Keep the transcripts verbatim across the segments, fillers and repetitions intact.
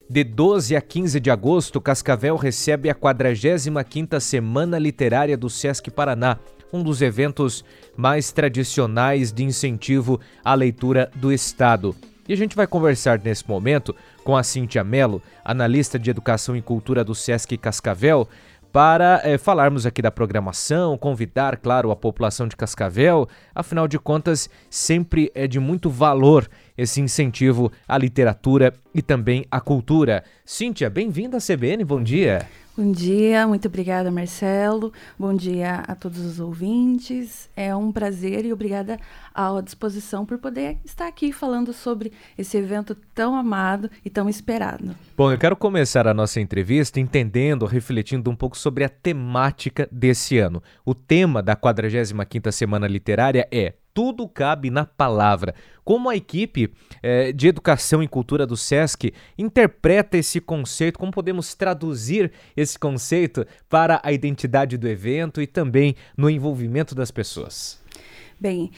De doze a quinze de agosto, Cascavel recebe a quadragésima quinta Semana Literária do Sesc Paraná, um dos eventos mais tradicionais de incentivo à leitura do Estado. E a gente vai conversar nesse momento com a Cíntia Mello, analista de Educação e Cultura do Sesc Cascavel, para é, falarmos aqui da programação, convidar, claro, a população de Cascavel. Afinal de contas, sempre é de muito valor esse incentivo à literatura e também à cultura. Cíntia, bem-vinda à C B N, bom dia. Bom dia, muito obrigada, Marcelo. Bom dia a todos os ouvintes. É um prazer e obrigada à disposição por poder estar aqui falando sobre esse evento tão amado e tão esperado. Bom, eu quero começar a nossa entrevista entendendo, refletindo um pouco sobre a temática desse ano. O tema da quadragésima quinta Semana Literária é Tudo Cabe na Palavra. Como a equipe eh, de Educação e Cultura do Sesc interpreta esse conceito, como podemos traduzir esse conceito para a identidade do evento e também no envolvimento das pessoas? Bem,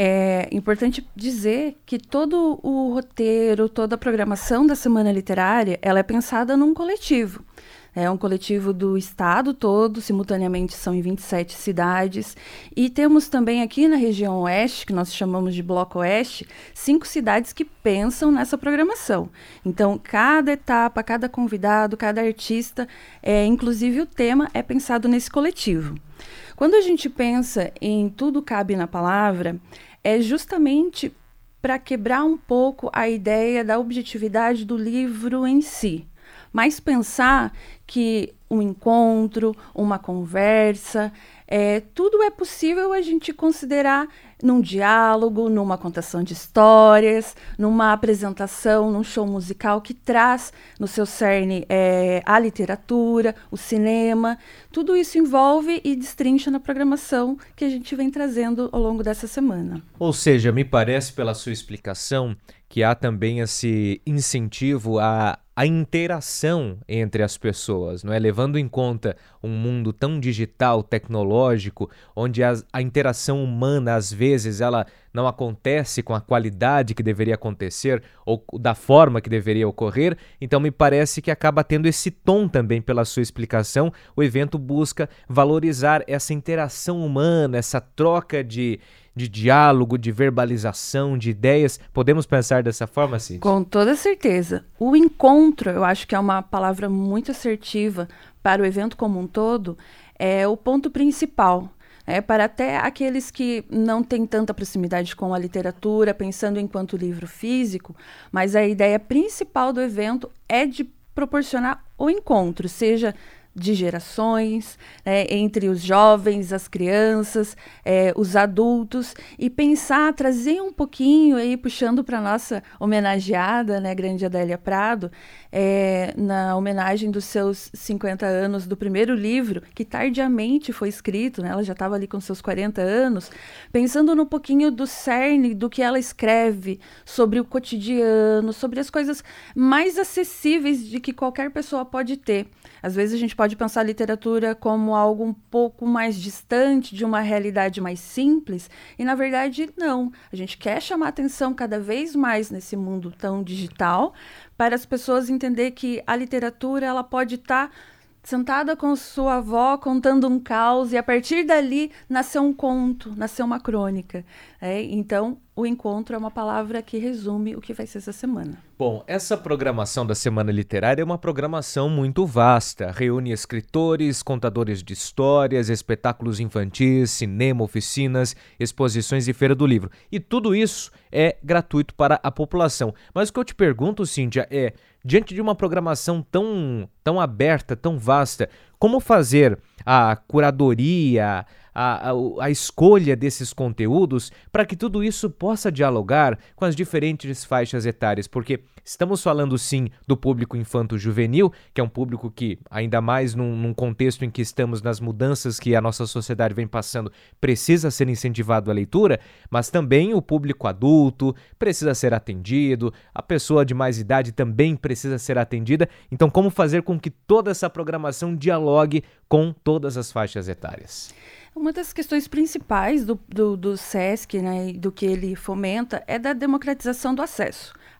é importante dizer que todo o roteiro, toda a programação da Semana Literária, ela é pensada num coletivo. É um coletivo do estado todo, simultaneamente são em vinte e sete cidades. E temos também aqui na região oeste, que nós chamamos de Bloco Oeste, cinco cidades que pensam nessa programação. Então, cada etapa, cada convidado, cada artista, é, inclusive o tema, é pensado nesse coletivo. Quando a gente pensa em Tudo Cabe na Palavra, é justamente para quebrar um pouco a ideia da objetividade do livro em si. Mas pensar que um encontro, uma conversa, é, tudo é possível a gente considerar num diálogo, numa contação de histórias, numa apresentação, num show musical que traz no seu cerne é, a literatura, o cinema. Tudo isso envolve e destrincha na programação que a gente vem trazendo ao longo dessa semana. Ou seja, me parece pela sua explicação que há também esse incentivo a a interação entre as pessoas, não é? Levando em conta um mundo tão digital, tecnológico, onde a, a interação humana, às vezes, ela não acontece com a qualidade que deveria acontecer ou da forma que deveria ocorrer, então me parece que acaba tendo esse tom também pela sua explicação. O evento busca valorizar essa interação humana, essa troca de de diálogo, de verbalização, de ideias. Podemos pensar dessa forma, Cíntia? Com toda certeza. O encontro, eu acho que é uma palavra muito assertiva para o evento como um todo, é o ponto principal. É, para até aqueles que não têm tanta proximidade com a literatura, pensando enquanto livro físico, mas a ideia principal do evento é de proporcionar o encontro, seja de gerações, né, entre os jovens, as crianças, é, os adultos, e pensar, trazer um pouquinho, aí, puxando para a nossa homenageada, né, grande Adélia Prado, é, na homenagem dos seus cinquenta anos do primeiro livro, que tardiamente foi escrito, né, ela já estava ali com seus quarenta anos, pensando no pouquinho do cerne do que ela escreve sobre o cotidiano, sobre as coisas mais acessíveis de que qualquer pessoa pode ter. Às vezes a gente pode pensar a literatura como algo um pouco mais distante de uma realidade mais simples, e na verdade não. A gente quer chamar atenção cada vez mais nesse mundo tão digital para as pessoas entender que a literatura ela pode estar tá sentada com sua avó contando um caos e a partir dali nasceu um conto, nasceu uma crônica. É, então, o encontro é uma palavra que resume o que vai ser essa semana. Bom, essa programação da Semana Literária é uma programação muito vasta. Reúne escritores, contadores de histórias, espetáculos infantis, cinema, oficinas, exposições e feira do livro. E tudo isso é gratuito para a população. Mas o que eu te pergunto, Cíntia, é, diante de uma programação tão, tão aberta, tão vasta, como fazer a curadoria, a, a, a escolha desses conteúdos para que tudo isso possa dialogar com as diferentes faixas etárias? Porque estamos falando sim do público infanto-juvenil, que é um público que, ainda mais num, num contexto em que estamos nas mudanças que a nossa sociedade vem passando, precisa ser incentivado à leitura, mas também o público adulto precisa ser atendido, a pessoa de mais idade também precisa ser atendida. Então, como fazer com que toda essa programação dialogue com todas as faixas etárias? Uma das questões principais do, do, do Sesc, né, e do que ele fomenta, é da democratização do acesso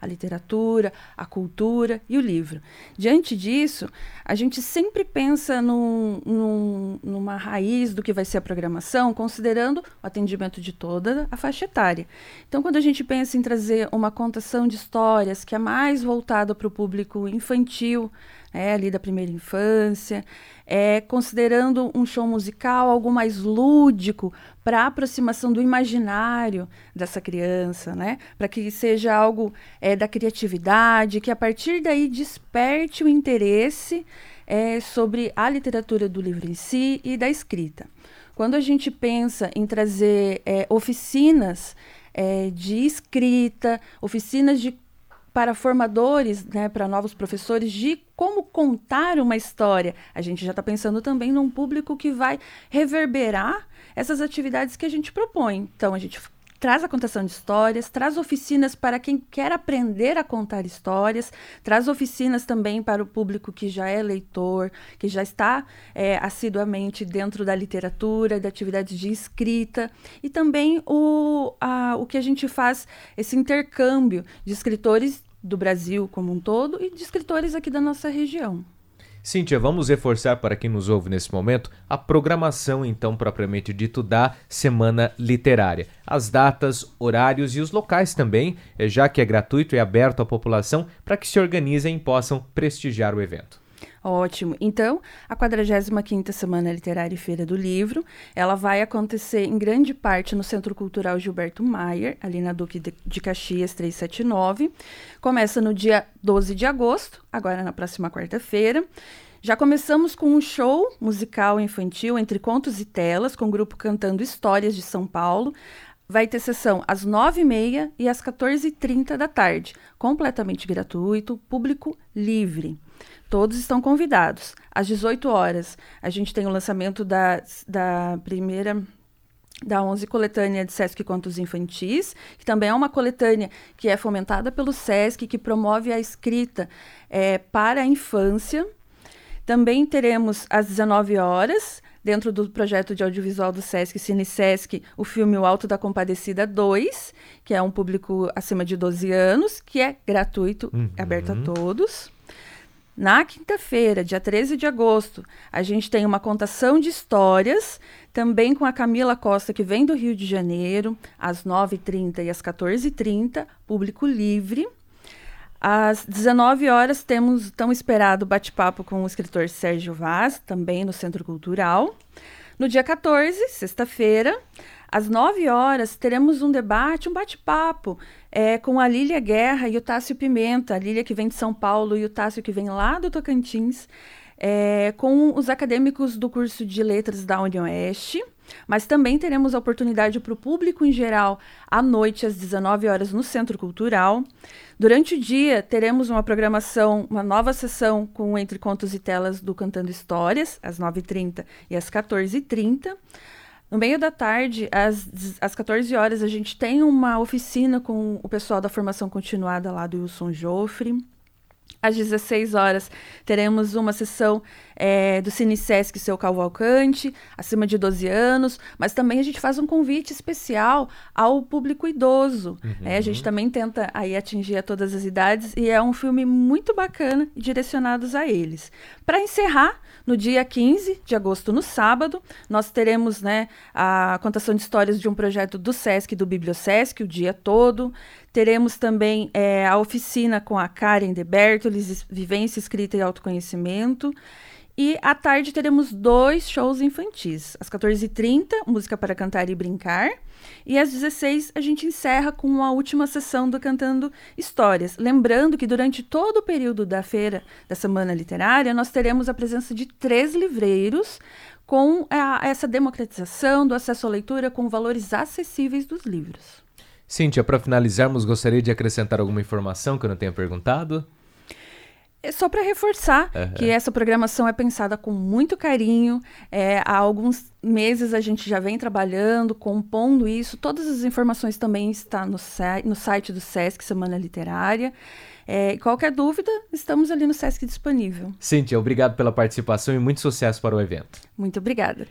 a literatura, a cultura e o livro. Diante disso, a gente sempre pensa num, num, numa raiz do que vai ser a programação, considerando o atendimento de toda a faixa etária. Então, quando a gente pensa em trazer uma contação de histórias que é mais voltada para o público infantil, é, ali da primeira infância, é, considerando um show musical algo mais lúdico para a aproximação do imaginário dessa criança, né? Para que seja algo é, da criatividade, que a partir daí desperte o interesse é, sobre a literatura do livro em si e da escrita. Quando a gente pensa em trazer é, oficinas é, de escrita, oficinas de para formadores, né, para novos professores, de como contar uma história. A gente já está pensando também num público que vai reverberar essas atividades que a gente propõe. Então, a gente traz a contação de histórias, traz oficinas para quem quer aprender a contar histórias, traz oficinas também para o público que já é leitor, que já está é, assiduamente dentro da literatura, de atividades de escrita, e também o, a, o que a gente faz, esse intercâmbio de escritores do Brasil como um todo e de escritores aqui da nossa região. Cíntia, vamos reforçar para quem nos ouve nesse momento a programação, então, propriamente dito, da Semana Literária. As datas, horários e os locais também, já que é gratuito e aberto à população, para que se organizem e possam prestigiar o evento. Ótimo. Então, a quadragésima quinta Semana Literária e Feira do Livro, ela vai acontecer em grande parte no Centro Cultural Gilberto Maier, ali na Duque de Caxias trezentos e setenta e nove. Começa no dia doze de agosto, agora na próxima quarta-feira. Já começamos com um show musical infantil entre contos e telas, com o grupo Cantando Histórias de São Paulo. Vai ter sessão às nove e meia e às quatorze e trinta da tarde, completamente gratuito, público livre. Todos estão convidados. Às dezoito horas, a gente tem o lançamento da, da primeira, da onze coletânea de Sesc Contos Infantis, que também é uma coletânea que é fomentada pelo Sesc, que promove a escrita é, para a infância. Também teremos às dezenove horas, dentro do projeto de audiovisual do Sesc, Cine Sesc, o filme O Alto da Compadecida dois, que é um público acima de doze anos, que é gratuito, uhum. aberto a todos. Na quinta-feira, dia treze de agosto, a gente tem uma contação de histórias, também com a Camila Costa, que vem do Rio de Janeiro, às nove e trinta e às quatorze e trinta, público livre. Às dezenove horas, temos tão esperado bate-papo com o escritor Sérgio Vaz, também no Centro Cultural. No dia quatorze, sexta-feira, às nove horas, teremos um debate, um bate-papo é, com a Lília Guerra e o Tássio Pimenta, a Lília que vem de São Paulo e o Tássio que vem lá do Tocantins, é, com os acadêmicos do curso de Letras da UniOeste. Mas também teremos a oportunidade para o público em geral, à noite, às dezenove horas, no Centro Cultural. Durante o dia, teremos uma programação, uma nova sessão com Entre Contos e Telas do Cantando Histórias, às nove e trinta e às quatorze e trinta. No meio da tarde, às, às quatorze horas, a gente tem uma oficina com o pessoal da formação continuada lá do Wilson Joffre. Às dezesseis horas, teremos uma sessão é, do Cine Sesc Seu Cavalcante, acima de doze anos, mas também a gente faz um convite especial ao público idoso. Uhum. É, a gente também tenta aí atingir a todas as idades e é um filme muito bacana e direcionados a eles. Para encerrar, no dia quinze de agosto, no sábado, nós teremos, né, a contação de histórias de um projeto do Sesc, do Bibliosesc, o dia todo. Teremos também é, a oficina com a Karen de Bertolis, Vivência, Escrita e Autoconhecimento. E à tarde teremos dois shows infantis. Às quatorze e trinta, Música para Cantar e Brincar. E às dezesseis, a gente encerra com a última sessão do Cantando Histórias. Lembrando que durante todo o período da feira, da Semana Literária, nós teremos a presença de três livreiros com a, essa democratização do acesso à leitura com valores acessíveis dos livros. Cíntia, para finalizarmos, gostaria de acrescentar alguma informação que eu não tenha perguntado? É só para reforçar uhum. que essa programação é pensada com muito carinho. É, há alguns meses a gente já vem trabalhando, compondo isso. Todas as informações também estão no, no site do Sesc Semana Literária. É, qualquer dúvida, estamos ali no Sesc disponível. Cíntia, obrigado pela participação e muito sucesso para o evento. Muito obrigada.